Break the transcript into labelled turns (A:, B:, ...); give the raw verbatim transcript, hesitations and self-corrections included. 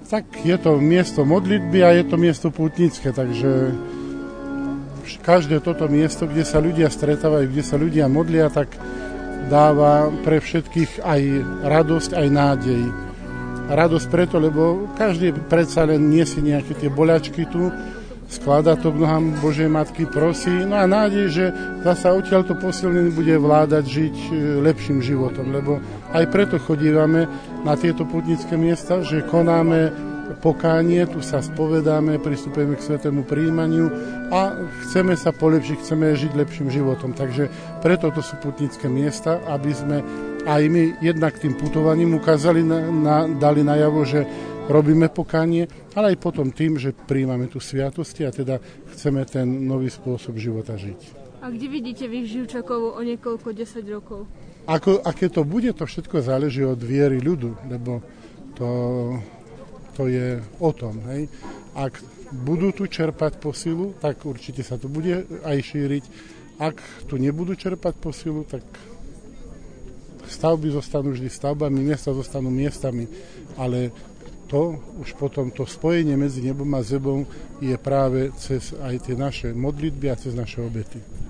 A: Tak je to miesto modlitby a je to miesto pútnické, takže každé toto miesto, kde sa ľudia stretávajú, kde sa ľudia modlia, tak dáva pre všetkých aj radosť, aj nádej. Radosť preto, lebo každý predsa len niesie nejaké tie boľačky tu, skladá to k nohám Božej Matky, prosí, no a nádej, že zasa odtiaľto posilnený bude vládať žiť lepším životom, lebo aj preto chodívame na tieto pútnické miesta, že konáme pokánie, tu sa spovedáme, pristupujeme k svätému prijímaniu a chceme sa polepšiť, chceme žiť lepším životom. Takže preto to sú pútnické miesta, aby sme aj my jednak tým putovaním ukázali, na, na, dali najavo, že robíme pokánie, ale aj potom tým, že prijímame tu sviatosti a teda chceme ten nový spôsob života žiť.
B: A kde vidíte vy Živčakovu o niekoľko desať rokov?
A: Ako, aké to bude, to všetko záleží od viery ľudu, lebo to... To je o tom, hej. Ak budú tu čerpať posilu, tak určite sa to bude aj šíriť. Ak tu nebudú čerpať posilu, tak stavby zostanú vždy stavbami, miesta zostanú miestami, ale to už potom, to spojenie medzi nebom a zemou je práve cez aj tie naše modlitby a cez naše obety.